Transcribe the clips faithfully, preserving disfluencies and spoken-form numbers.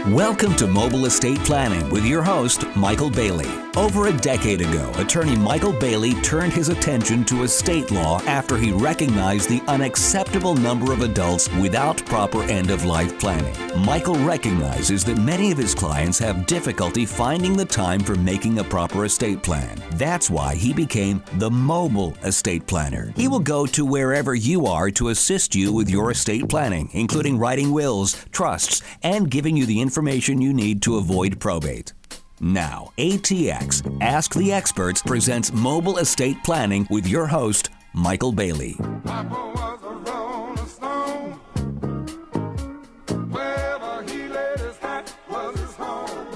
Welcome to Mobile Estate Planning with your host, Michael Bailey. Over a decade ago, attorney Michael Bailey turned his attention to estate law after he recognized the unacceptable number of adults without proper end-of-life planning. Michael recognizes that many of his clients have difficulty finding the time for making a proper estate plan. That's why he became the Mobile Estate Planner. He will go to wherever you are to assist you with your estate planning, including writing wills, trusts, and giving you the information you need to avoid probate. Now, A T X, Ask the Experts, presents Mobile Estate Planning with your host, Michael Bailey. Papa was a rolling stone. Wherever he laid his hat was his home.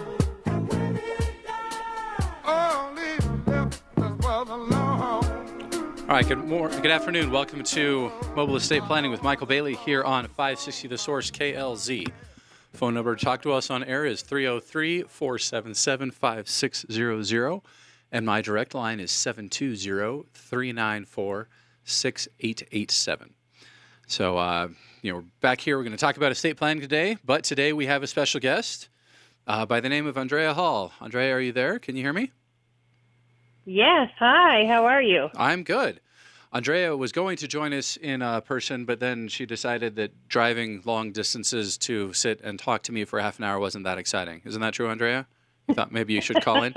All he left us was alone. All right, good morning, good afternoon. Welcome to Mobile Estate Planning with Michael Bailey here on five sixty The Source K L Z. Phone number to talk to us on air is three oh three, four seven seven, five six zero zero, and my direct line is seven two zero, three nine four, six eight eight seven. So, uh, you know, we're back here. We're going to talk about estate planning today, but today we have a special guest uh, by the name of Andrea Hall. Andrea, are you there? Can you hear me? Yes. Hi. How are you? I'm good. Andrea was going to join us in uh, person, but then she decided that driving long distances to sit and talk to me for half an hour wasn't that exciting. Isn't that true, Andrea? You thought maybe you should call in?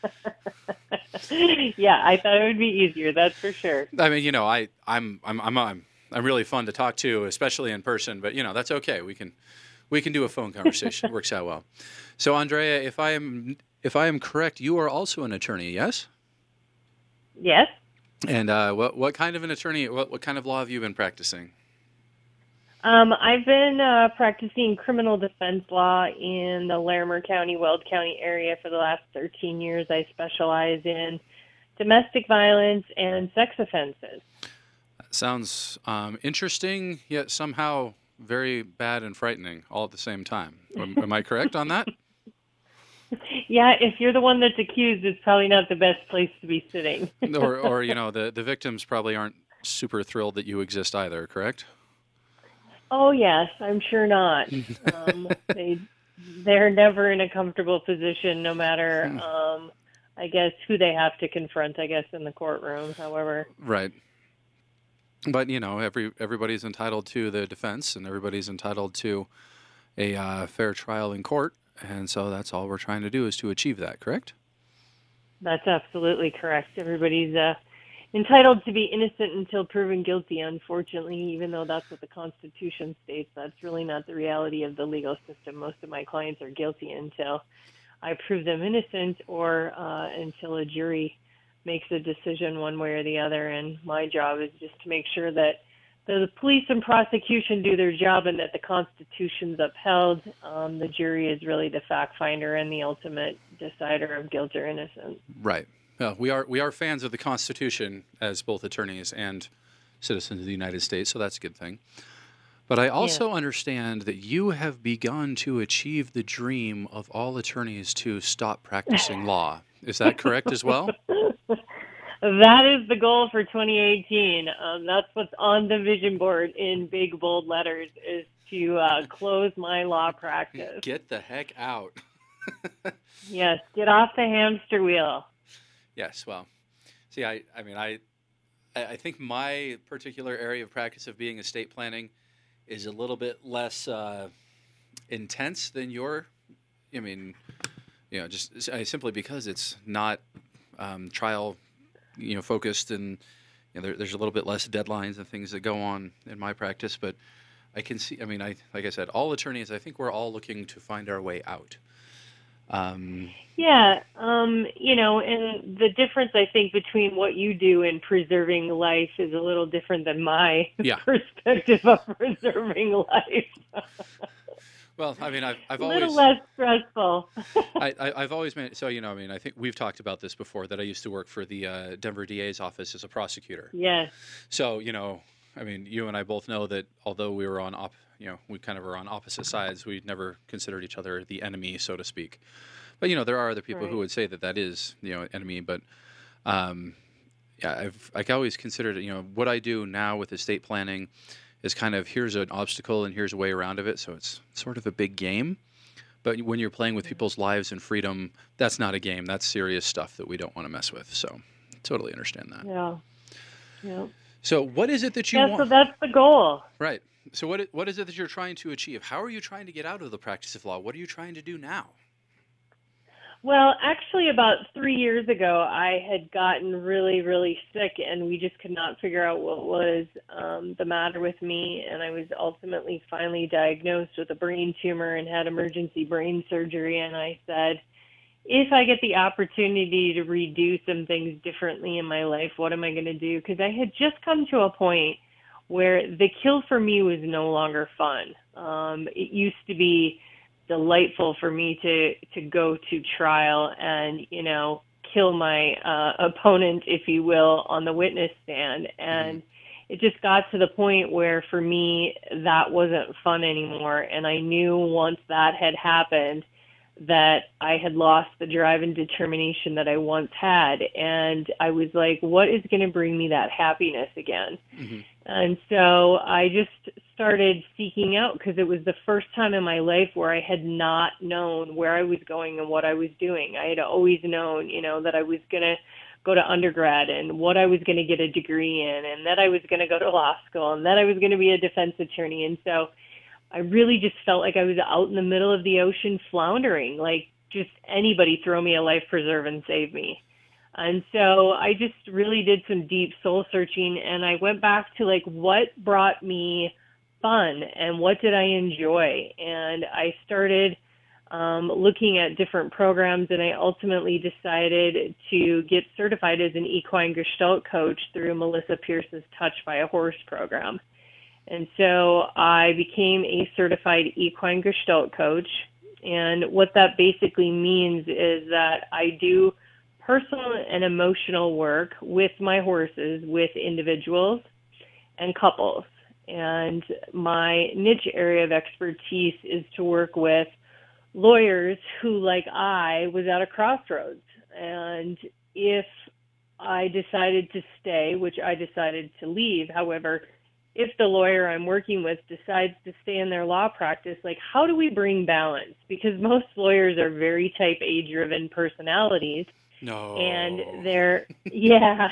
Yeah, I thought it would be easier. That's for sure. I mean, you know, I, I'm, I'm, I'm, I'm, I'm really fun to talk to, especially in person. But you know, that's okay. We can, we can do a phone conversation. It works out well. So, Andrea, if I am, if I am correct, you are also an attorney, yes? Yes. And uh, what what kind of an attorney? What what kind of law have you been practicing? Um, I've been uh, practicing criminal defense law in the Larimer County, Weld County area for the last thirteen years. I specialize in domestic violence and sex offenses. That sounds um, interesting, yet somehow very bad and frightening all at the same time. Am, am I correct on that? Yeah, if you're the one that's accused, it's probably not the best place to be sitting. or, or you know, the, the victims probably aren't super thrilled that you exist either, correct? Oh, yes, I'm sure not. um, they, they're never in a comfortable position, no matter, um, I guess, who they have to confront, I guess, in the courtroom, however. Right. But, you know, every everybody's entitled to the defense, and everybody's entitled to a uh, fair trial in court. And so that's all we're trying to do is to achieve that, correct? That's absolutely correct. Everybody's uh, entitled to be innocent until proven guilty, unfortunately, even though that's what the Constitution states. That's really not the reality of the legal system. Most of my clients are guilty until I prove them innocent or uh, until a jury makes a decision one way or the other. And my job is just to make sure that the police and prosecution do their job and that the Constitution's upheld. Um, the jury is really the fact finder and the ultimate decider of guilt or innocence. Right. Well, we are we are fans of the Constitution as both attorneys and citizens of the United States, so that's a good thing. But I also yeah. understand that you have begun to achieve the dream of all attorneys to stop practicing law. Is that correct as well? That is the goal for twenty eighteen. Um, that's what's on the vision board in big, bold letters, is to uh, close my law practice. Get the heck out. Yes, get off the hamster wheel. Yes, well, see, I, I mean, I, I think my particular area of practice of being estate planning is a little bit less uh, intense than your, I mean, you know, just I, simply because it's not um, trial you know, focused and you know, there, there's a little bit less deadlines and things that go on in my practice. But I can see, I mean, I like I said, all attorneys, I think we're all looking to find our way out. Um, yeah, um, you know, and the difference, I think, between what you do in preserving life is a little different than my yeah. perspective of preserving life. Well, I mean, I've, I've a always... little less stressful. I, I, I've always been... So, you know, I mean, I think we've talked about this before, that I used to work for the uh, Denver D A's office as a prosecutor. Yes. So, you know, I mean, you and I both know that although we were on, op, you know, we kind of were on opposite sides, we never considered each other the enemy, so to speak. But, you know, there are other people right. who would say that that is, you know, enemy. But, um, yeah, I've like always considered, you know, what I do now with estate planning is kind of, here's an obstacle and here's a way around of it. So it's sort of a big game. But when you're playing with people's lives and freedom, that's not a game. That's serious stuff that we don't want to mess with. So totally understand that. Yeah. Yeah. So what is it that you yeah, want? So that's the goal. Right. So what what is it that you're trying to achieve? How are you trying to get out of the practice of law? What are you trying to do now? Well, actually, about three years ago, I had gotten really, really sick, and we just could not figure out what was um, the matter with me. And I was ultimately finally diagnosed with a brain tumor and had emergency brain surgery. And I said, if I get the opportunity to redo some things differently in my life, what am I going to do? Because I had just come to a point where the kill for me was no longer fun. Um, it used to be delightful for me to to go to trial and, you know, kill my uh, opponent, if you will, on the witness stand. And mm-hmm. it just got to the point where for me that wasn't fun anymore. And I knew once that had happened that I had lost the drive and determination that I once had. And I was like, what is going to bring me that happiness again? Mm-hmm. And so I just started seeking out, because it was the first time in my life where I had not known where I was going and what I was doing. I had always known, you know, that I was going to go to undergrad and what I was going to get a degree in, and that I was going to go to law school, and that I was going to be a defense attorney. And so I really just felt like I was out in the middle of the ocean floundering, like just anybody throw me a life preserver and save me. And so I just really did some deep soul searching, and I went back to like what brought me fun and what did I enjoy. And I started um, looking at different programs, and I ultimately decided to get certified as an equine gestalt coach through Melissa Pierce's Touch by a Horse program. And so I became a certified equine gestalt coach. And what that basically means is that I do personal and emotional work with my horses, with individuals and couples. And my niche area of expertise is to work with lawyers who, like I, was at a crossroads. And if I decided to stay, which I decided to leave, however, if the lawyer I'm working with decides to stay in their law practice, like, how do we bring balance? Because most lawyers are very type A driven personalities. No. And they're, yeah.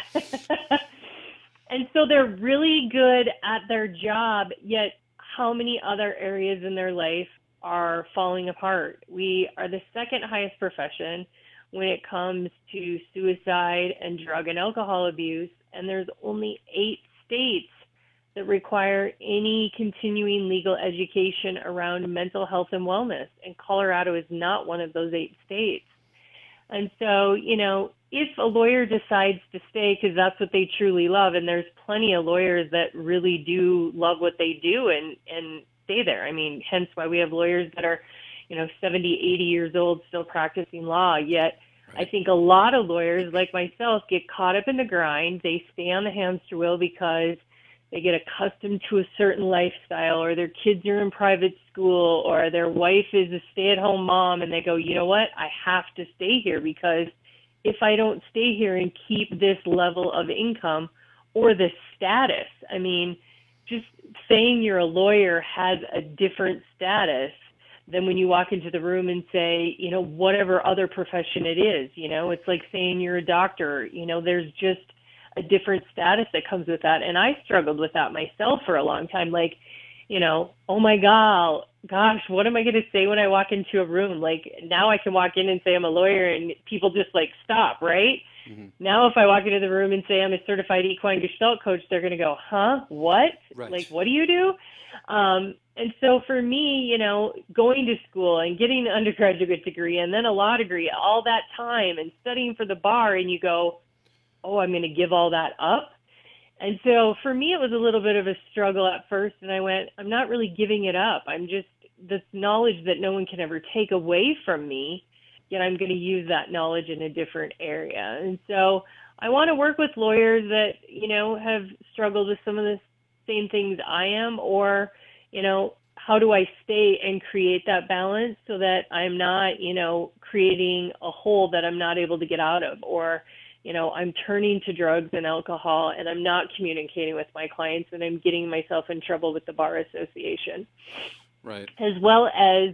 And so they're really good at their job, yet how many other areas in their life are falling apart? We are the second highest profession when it comes to suicide and drug and alcohol abuse, and there's only eight states that require any continuing legal education around mental health and wellness, and Colorado is not one of those eight states. And so, you know, if a lawyer decides to stay because that's what they truly love, and there's plenty of lawyers that really do love what they do and, and stay there. I mean, hence why we have lawyers that are, you know, seventy, eighty years old still practicing law. Yet right. I think a lot of lawyers like myself get caught up in the grind. They stay on the hamster wheel because they get accustomed to a certain lifestyle, or their kids are in private school, or their wife is a stay-at-home mom, and they go, you know what, I have to stay here because if I don't stay here and keep this level of income or this status, I mean, just saying you're a lawyer has a different status than when you walk into the room and say, you know, whatever other profession it is. You know, it's like saying you're a doctor. You know, there's just a different status that comes with that. And I struggled with that myself for a long time. Like, you know, oh my God, gosh, what am I going to say when I walk into a room? Like, now I can walk in and say I'm a lawyer and people just like stop, right? Mm-hmm. Now if I walk into the room and say I'm a certified equine gestalt coach, they're going to go, huh, what? Right. Like, what do you do? Um, and so for me, you know, going to school and getting an undergraduate degree and then a law degree, all that time and studying for the bar, and you go, oh, I'm going to give all that up. And so for me, it was a little bit of a struggle at first. And I went, I'm not really giving it up. I'm just this knowledge that no one can ever take away from me, yet I'm going to use that knowledge in a different area. And so I want to work with lawyers that, you know, have struggled with some of the same things I am, or, you know, how do I stay and create that balance so that I'm not, you know, creating a hole that I'm not able to get out of, or, you know, I'm turning to drugs and alcohol and I'm not communicating with my clients and I'm getting myself in trouble with the Bar Association. Right. As well as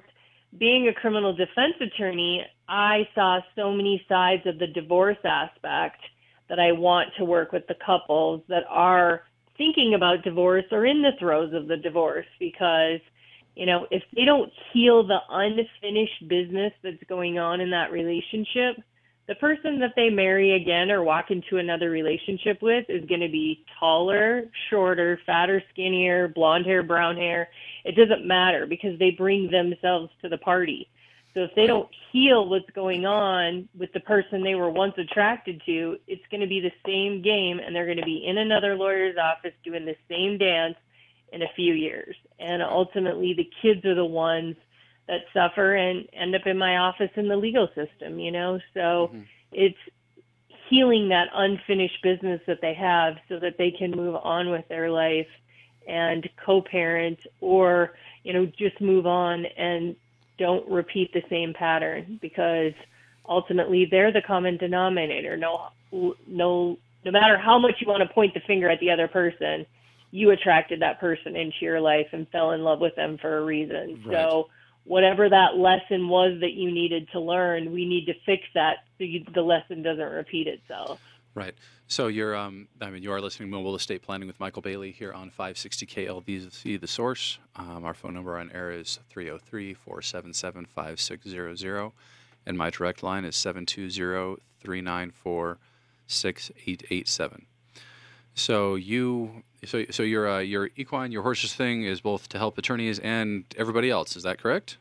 being a criminal defense attorney, I saw so many sides of the divorce aspect that I want to work with the couples that are thinking about divorce or in the throes of the divorce, because, you know, if they don't heal the unfinished business that's going on in that relationship, the person that they marry again or walk into another relationship with is going to be taller, shorter, fatter, skinnier, blonde hair, brown hair. It doesn't matter, because they bring themselves to the party. So if they don't heal what's going on with the person they were once attracted to, it's going to be the same game, and they're going to be in another lawyer's office doing the same dance in a few years. And ultimately, the kids are the ones that suffer and end up in my office in the legal system, you know? So mm-hmm. it's healing that unfinished business that they have so that they can move on with their life and co-parent, or, you know, just move on and don't repeat the same pattern, because ultimately they're the common denominator. No, no, no matter how much you want to point the finger at the other person, you attracted that person into your life and fell in love with them for a reason. Right. So whatever that lesson was that you needed to learn, we need to fix that so you, the lesson doesn't repeat itself. Right. So you're, um, I mean, you are listening to Mobile Estate Planning with Michael Bailey here on five sixty K L V C, The Source. Um, our phone number on air is three oh three, four seven seven, five six zero zero, and my direct line is seven two zero, three nine four, six eight eight seven. So you, so so your uh, your equine, your horses thing is both to help attorneys and everybody else. Is that correct?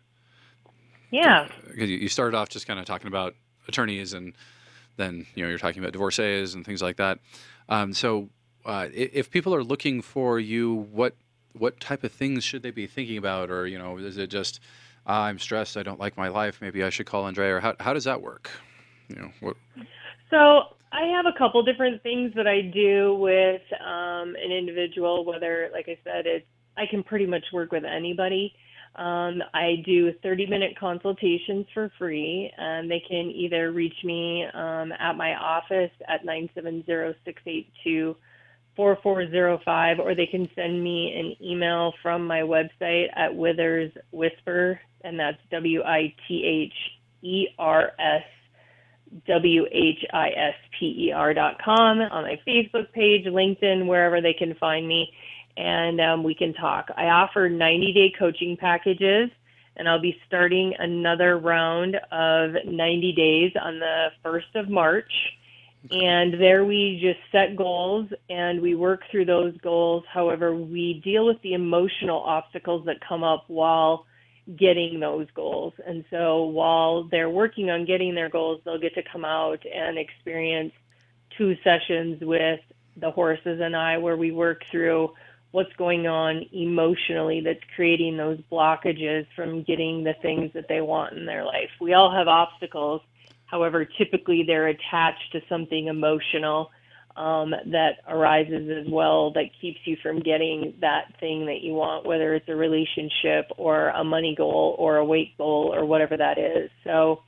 Yeah. Because you started off just kind of talking about attorneys, and then, you know, you're talking about divorcees and things like that. Um, so uh, if people are looking for you, what what type of things should they be thinking about? Or, you know, is it just, uh, I'm stressed, I don't like my life, maybe I should call Andrea? Or how how does that work? You know, what? So I have a couple different things that I do with um, an individual, whether, like I said, it's, I can pretty much work with anybody. Um, I do thirty-minute consultations for free, and they can either reach me um, at my office at nine seven zero, six eight two, four four zero five, or they can send me an email from my website at Withers Whisper, and that's W I T H E R S W H I S P E R dot com, on my Facebook page, LinkedIn, wherever they can find me. And um, we can talk. I offer ninety-day coaching packages, and I'll be starting another round of ninety days on the first of March. And there we just set goals, and we work through those goals. However, we deal with the emotional obstacles that come up while getting those goals. And so while they're working on getting their goals, they'll get to come out and experience two sessions with the horses and I, where we work through what's going on emotionally that's creating those blockages from getting the things that they want in their life. We all have obstacles. However, typically they're attached to something emotional um, that arises as well, that keeps you from getting that thing that you want, whether it's a relationship or a money goal or a weight goal or whatever that is. So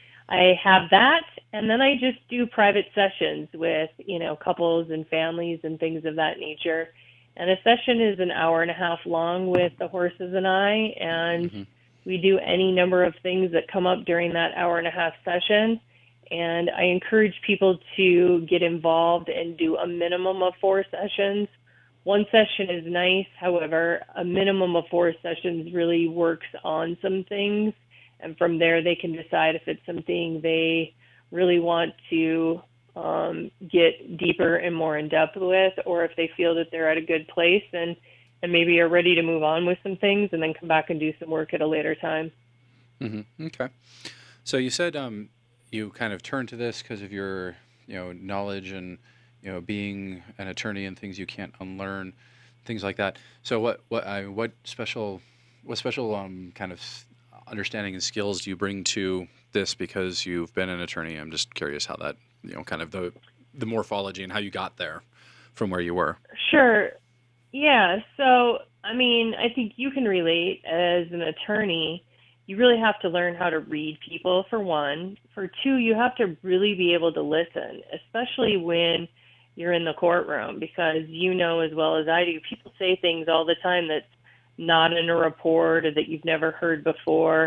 I have that, and then I just do private sessions with, you know, couples and families and things of that nature. And a session is an hour and a half long with the horses and I, and mm-hmm. we do any number of things that come up during that hour and a half session. And I encourage people to get involved and do a minimum of four sessions. One session is nice. However, a minimum of four sessions really works on some things. And from there, they can decide if it's something they really want to um, get deeper and more in depth with, or if they feel that they're at a good place and, and maybe are ready to move on with some things and then come back and do some work at a later time. Mm-hmm. Okay. So you said um, you kind of turned to this because of your, you know, knowledge and, you know, being an attorney and things you can't unlearn, things like that. So what what I, what special what special um, kind of understanding and skills do you bring to this because you've been an attorney? I'm just curious how that, you know, kind of the the morphology and how you got there from where you were. Sure. Yeah. So, I mean, I think you can relate as an attorney. You really have to learn how to read people, for one. For two, you have to really be able to listen, especially when you're in the courtroom, because you know as well as I do, people say things all the time that's not in a report or that you've never heard before.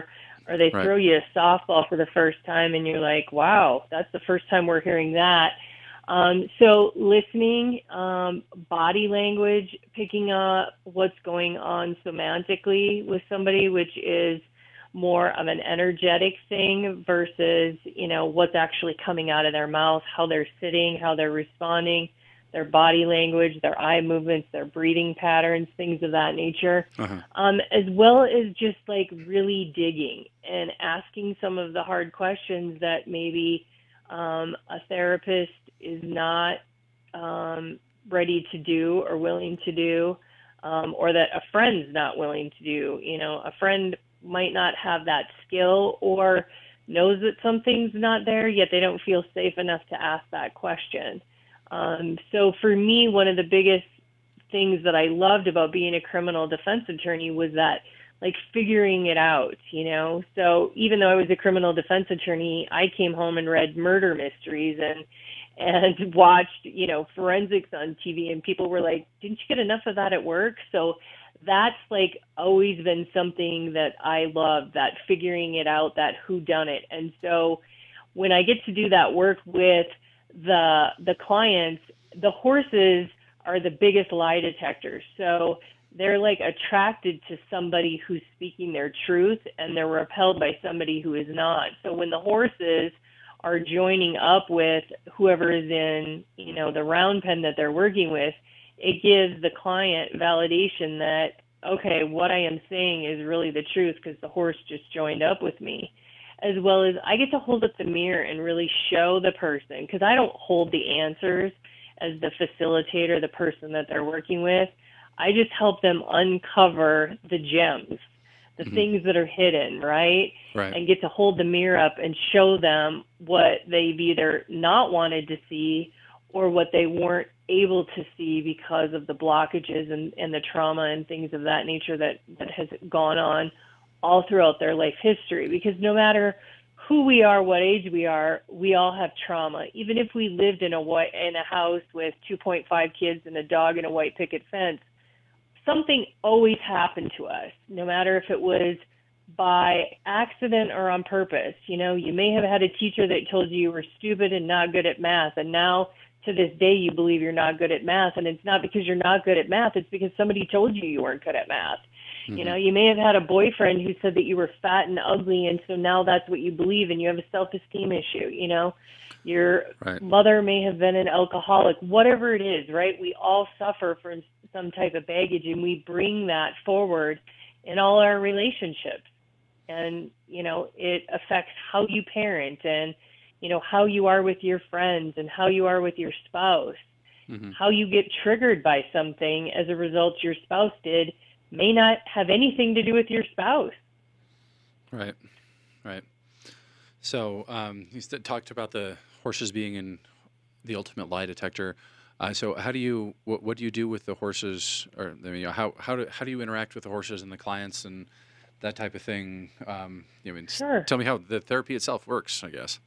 or they Right. throw you a softball for the first time and you're like, wow, that's the first time we're hearing that. Um, so listening, um, body language, picking up what's going on semantically with somebody, which is more of an energetic thing versus, you know, what's actually coming out of their mouth, how they're sitting, how they're responding, their body language, their eye movements, their breathing patterns, things of that nature, Uh-huh. um, as well as just like really digging and asking some of the hard questions that maybe um, a therapist is not um, ready to do or willing to do, um, or that a friend's not willing to do. You know, a friend might not have that skill or knows that something's not there, yet they don't feel safe enough to ask that question. Um, so for me, one of the biggest things that I loved about being a criminal defense attorney was that, like, figuring it out, you know? So even though I was a criminal defense attorney, I came home and read murder mysteries and and watched, you know, forensics on T V, and people were like, didn't you get enough of that at work? So that's like always been something that I love, that figuring it out, that whodunit. And so when I get to do that work with the the clients, the horses are the biggest lie detectors. So they're like attracted to somebody who's speaking their truth, and they're repelled by somebody who is not. So when the horses are joining up with whoever is in, you know, the round pen that they're working with, it gives the client validation that, okay, what I am saying is really the truth because the horse just joined up with me. As well as I get to hold up the mirror and really show the person, because I don't hold the answers as the facilitator, the person that they're working with. I just help them uncover the gems, the mm-hmm. things that are hidden, right? Right. And get to hold the mirror up and show them what they've either not wanted to see or what they weren't able to see because of the blockages and, and the trauma and things of that nature that, that has gone on all throughout their life history. Because no matter who we are, what age we are, we all have trauma. Even if we lived in a white, in a house with two point five kids and a dog and a white picket fence, something always happened to us, no matter if it was by accident or on purpose. You know, you may have had a teacher that told you you were stupid and not good at math, and now to this day you believe you're not good at math, and it's not because you're not good at math, it's because somebody told you you weren't good at math. Mm-hmm. You know, you may have had a boyfriend who said that you were fat and ugly, and so now that's what you believe, and you have a self-esteem issue. You know, your right. mother may have been an alcoholic, whatever it is, right? We all suffer from some type of baggage, and we bring that forward in all our relationships. And, you know, it affects how you parent and, you know, how you are with your friends and how you are with your spouse. Mm-hmm. How you get triggered by something as a result your spouse did may not have anything to do with your spouse. Right, right. So um, you talked about the horses being in the ultimate lie detector. Uh, so how do you, what, what do you do with the horses, or I mean, how how do how do you interact with the horses and the clients and that type of thing? Um, I mean, sure. Tell me how the therapy itself works, I guess.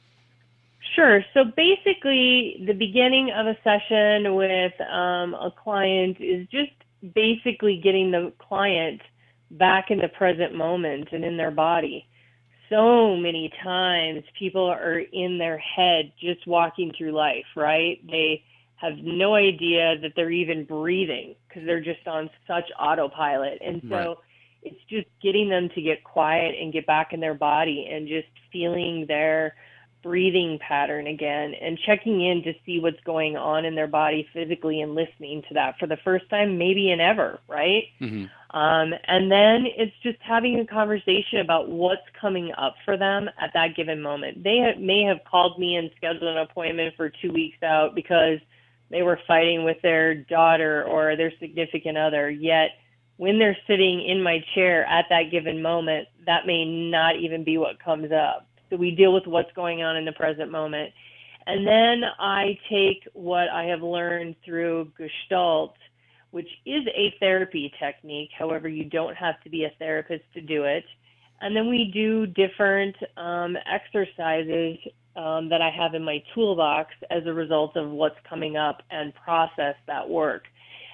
Sure. So basically, the beginning of a session with um, a client is just basically getting the client back in the present moment and in their body. So many times people are in their head just walking through life, right? They have no idea that they're even breathing because they're just on such autopilot. And so right. it's just getting them to get quiet and get back in their body and just feeling their breathing pattern again and checking in to see what's going on in their body physically and listening to that for the first time, maybe in ever, right? Mm-hmm. Um, and then it's just having a conversation about what's coming up for them at that given moment. They have, may have called me and scheduled an appointment for two weeks out because they were fighting with their daughter or their significant other, yet when they're sitting in my chair at that given moment, that may not even be what comes up. So we deal with what's going on in the present moment. And then I take what I have learned through Gestalt, which is a therapy technique. However, you don't have to be a therapist to do it. And then we do different um, exercises um, that I have in my toolbox as a result of what's coming up and process that work.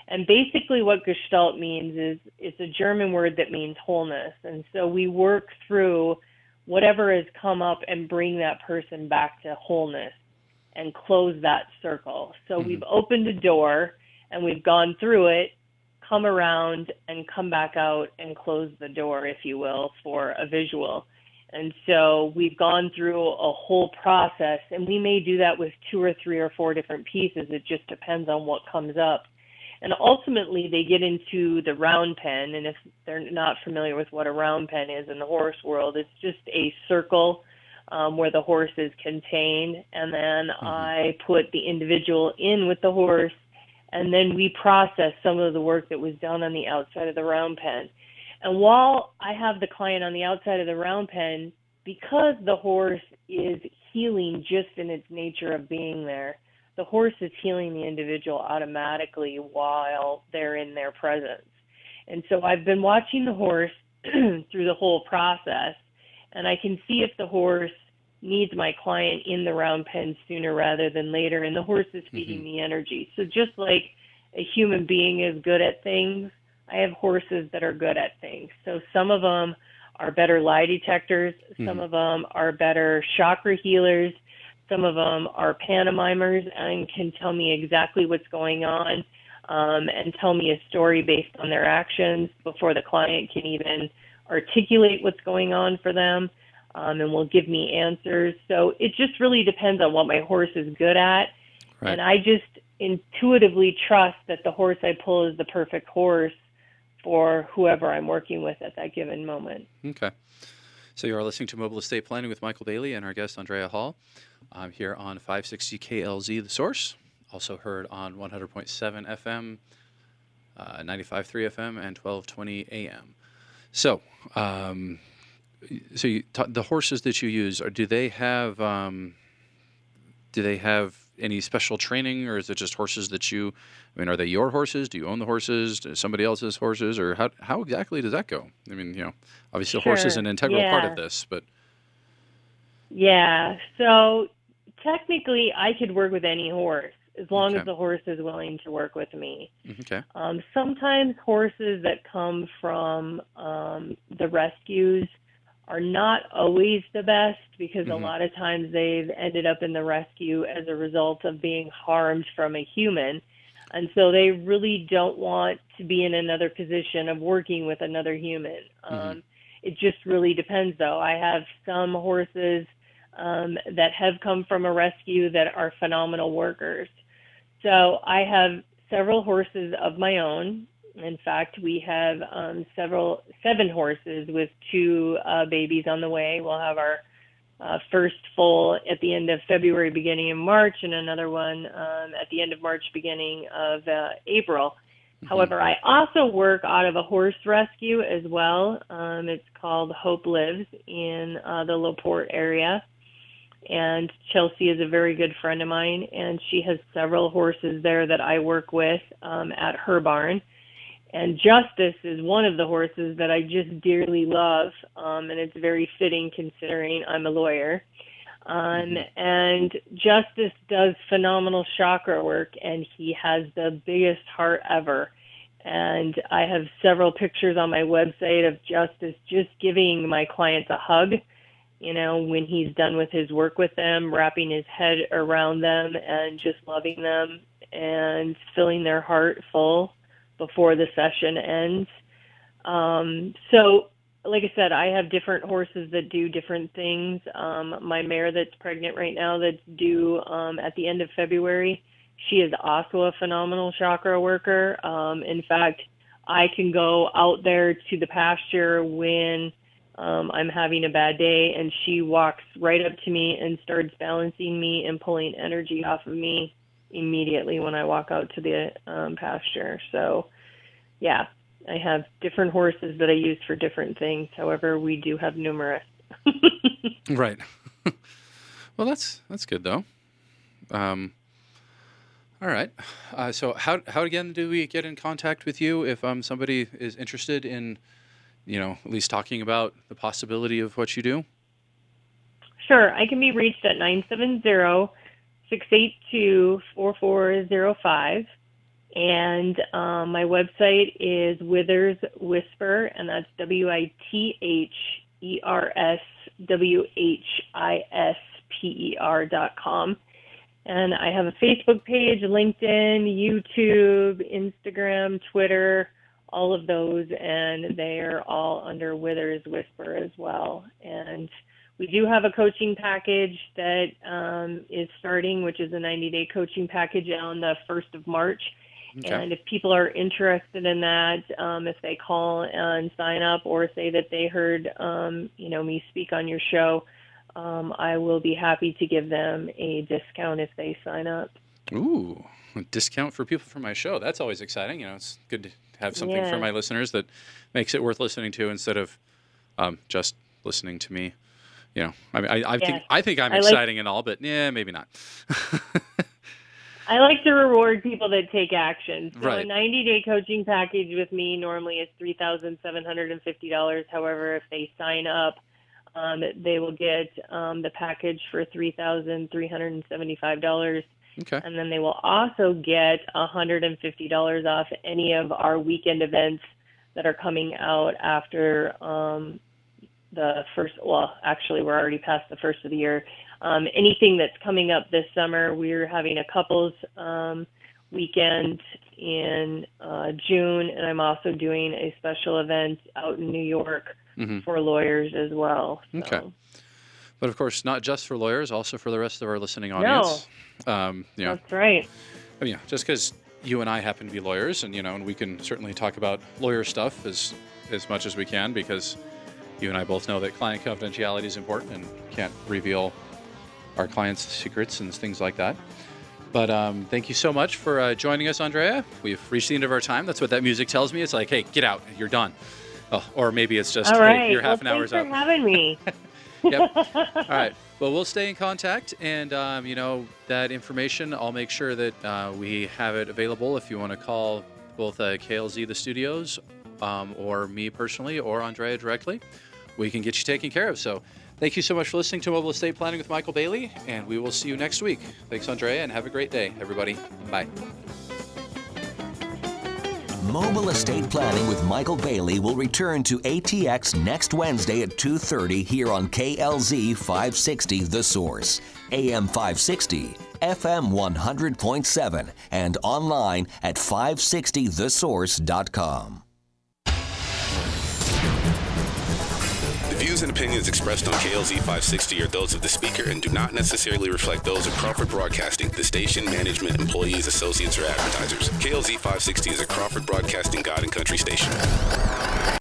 And basically what Gestalt means is it's a German word that means wholeness. And so we work through whatever has come up and bring that person back to wholeness and close that circle. So mm-hmm. we've opened a door and we've gone through it, come around and come back out and close the door, if you will, for a visual. And so we've gone through a whole process, and we may do that with two or three or four different pieces. It just depends on what comes up. And ultimately, they get into the round pen, and if they're not familiar with what a round pen is in the horse world, it's just a circle um, where the horse is contained, and then mm-hmm. I put the individual in with the horse, and then we process some of the work that was done on the outside of the round pen. And while I have the client on the outside of the round pen, because the horse is healing just in its nature of being there, the horse is healing the individual automatically while they're in their presence. And so I've been watching the horse through the whole process, and I can see if the horse needs my client in the round pen sooner rather than later, and the horse is feeding mm-hmm. the energy. So just like a human being is good at things, I have horses that are good at things. So some of them are better lie detectors, mm-hmm. some of them are better chakra healers, some of them are pantomimers and can tell me exactly what's going on um, and tell me a story based on their actions before the client can even articulate what's going on for them, um, and will give me answers. So it just really depends on what my horse is good at. Right. And I just intuitively trust that the horse I pull is the perfect horse for whoever I'm working with at that given moment. Okay. So you are listening to Mobile Estate Planning with Michael Bailey and our guest, Andrea Hall. I'm here on five sixty K L Z, The Source. Also heard on one hundred point seven F M, uh, ninety-five point three F M, and twelve twenty A M. So, um, so you t- the horses that you use, are, do they have um, do they have any special training, or is it just horses that you? I mean, are they your horses? Do you own the horses? Do somebody else's horses, or how how exactly does that go? I mean, you know, obviously, sure. horse is an integral yeah. part of this, but yeah. So technically, I could work with any horse as long okay. as the horse is willing to work with me. Okay. Um, sometimes horses that come from um, the rescues are not always the best because mm-hmm. a lot of times they've ended up in the rescue as a result of being harmed from a human. And so they really don't want to be in another position of working with another human. Mm-hmm. Um, it just really depends, though. I have some horses um, that have come from a rescue that are phenomenal workers. So I have several horses of my own. In fact, we have um, several, seven horses with two uh, babies on the way. We'll have our uh, first foal at the end of February, beginning of March, and another one um, at the end of March, beginning of uh, April. Mm-hmm. However, I also work out of a horse rescue as well. Um, it's called Hope Lives in uh, the LaPorte area. And Chelsea is a very good friend of mine, and she has several horses there that I work with um, at her barn. And Justice is one of the horses that I just dearly love, um, and it's very fitting considering I'm a lawyer. Um, and Justice does phenomenal chakra work, and he has the biggest heart ever. And I have several pictures on my website of Justice just giving my clients a hug, you know, when he's done with his work with them, wrapping his head around them and just loving them and filling their heart full before the session ends. Um, so, like I said, I have different horses that do different things. Um, my mare that's pregnant right now that's due um, at the end of February, she is also a phenomenal chakra worker. Um, in fact, I can go out there to the pasture when um, I'm having a bad day, and she walks right up to me and starts balancing me and pulling energy off of me immediately when I walk out to the um, pasture. So, yeah, I have different horses that I use for different things. However, we do have numerous. Right. Well, that's that's good though. Um, all right. Uh, so, how how again do we get in contact with you if um somebody is interested in, you know, at least talking about the possibility of what you do? Sure, I can be reached at nine seven zero, six eight two, four four zero five. And um, my website is Withers Whisper, and that's W I T H E R S W H I S P E R dot com. And I have a Facebook page, LinkedIn, YouTube, Instagram, Twitter, all of those, and they are all under Withers Whisper as well. And we do have a coaching package that um, is starting, which is a ninety-day coaching package on the first of March. Okay. And if people are interested in that, um, if they call and sign up or say that they heard, um, you know, me speak on your show, um, I will be happy to give them a discount if they sign up. Ooh, a discount for people from my show. That's always exciting. You know, it's good to have something yeah. for my listeners that makes it worth listening to instead of um, just listening to me. You know, I mean, I, I yeah. think I think I'm I exciting like- and all, but yeah, maybe not. I like to reward people that take action. So right. a ninety-day coaching package with me normally is three thousand seven hundred fifty dollars. However, if they sign up, um, they will get um, the package for three thousand three hundred seventy-five dollars. Okay. And then they will also get one hundred fifty dollars off any of our weekend events that are coming out after um, the first, well, actually, we're already past the first of the year. Um, anything that's coming up this summer, we're having a couples um, weekend in uh, June, and I'm also doing a special event out in New York mm-hmm. for lawyers as well. So. Okay. But, of course, not just for lawyers, also for the rest of our listening audience. No, um, you know, that's right. I mean, just because you and I happen to be lawyers, and, you know, and we can certainly talk about lawyer stuff as, as much as we can, because you and I both know that client confidentiality is important and can't reveal our clients' secrets and things like that. But um, thank you so much for uh, joining us, Andrea. We've reached the end of our time. That's what that music tells me. It's like, hey, get out. You're done. Oh, or maybe it's just, all right. hey, your half well, an hour's up. Thanks for having me. Yep. All right. Well, we'll stay in contact. And, um, you know, that information, I'll make sure that uh, we have it available if you want to call both uh, K L Z, the studios, um, or me personally, or Andrea directly. We can get you taken care of. So thank you so much for listening to Mobile Estate Planning with Michael Bailey, and we will see you next week. Thanks, Andrea, and have a great day, everybody. Bye. Mobile Estate Planning with Michael Bailey will return to A T X next Wednesday at two thirty here on K L Z five sixty The Source, A M five sixty, F M one hundred point seven, and online at five sixty the source dot com. The views and opinions expressed on K L Z five sixty are those of the speaker and do not necessarily reflect those of Crawford Broadcasting, the station, management, employees, associates, or advertisers. K L Z five sixty is a Crawford Broadcasting God and Country station.